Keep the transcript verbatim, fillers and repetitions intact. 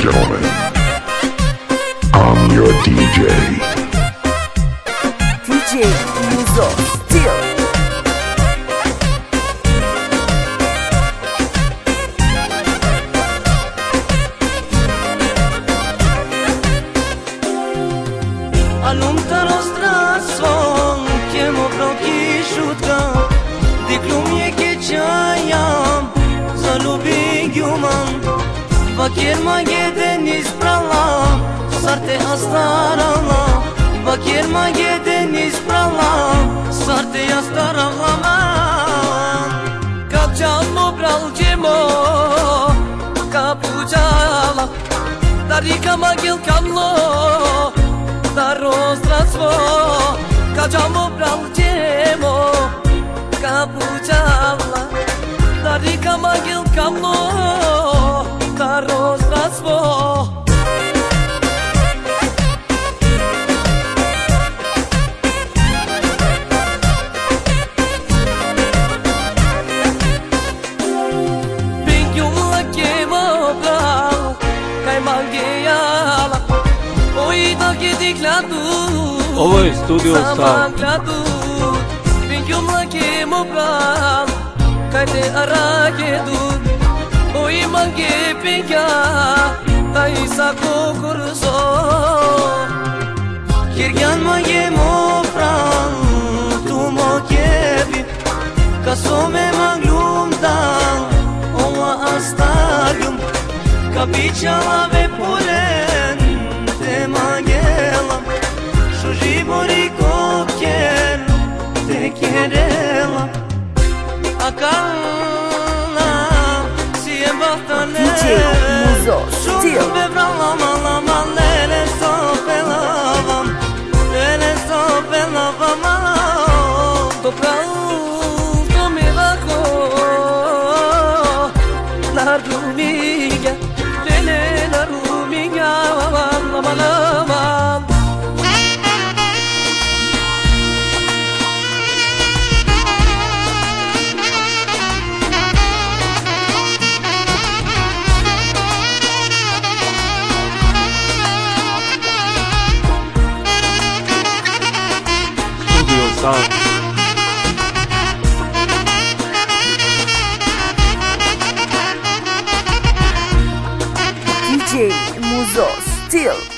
gentlemen, I'm your D J. D J Muzo Steel. All'unta nostra son che mo proki shutka di klumje che çayam zalubi gyuman vakir magede nis prala sarte astarala vakir magede nis prala sarte astarala kapçal mo pral jemo kapuchala darika magil kamlo da rostrasvo kaçamo pralcemo kapuchala da rika magil kamlo da rostrasvo Pingyumla kemo pral kai mangiala Ovo je Studio Stav. Pingyumla kemo pral kai te aragedu oi mange pingya tai sa kokurso kirgan mange mo pral tu mo kebi kasome maglum dal oma astarium kapichala ve polen te mangelam shujibori koken te kerela akana si embahtane D J Muzo Steel. bebralama lama lele sopelavam lele sopelavam topral to mirako na rumiga lele na rumiga lama lama Studio Stav. D J Muzo Steel.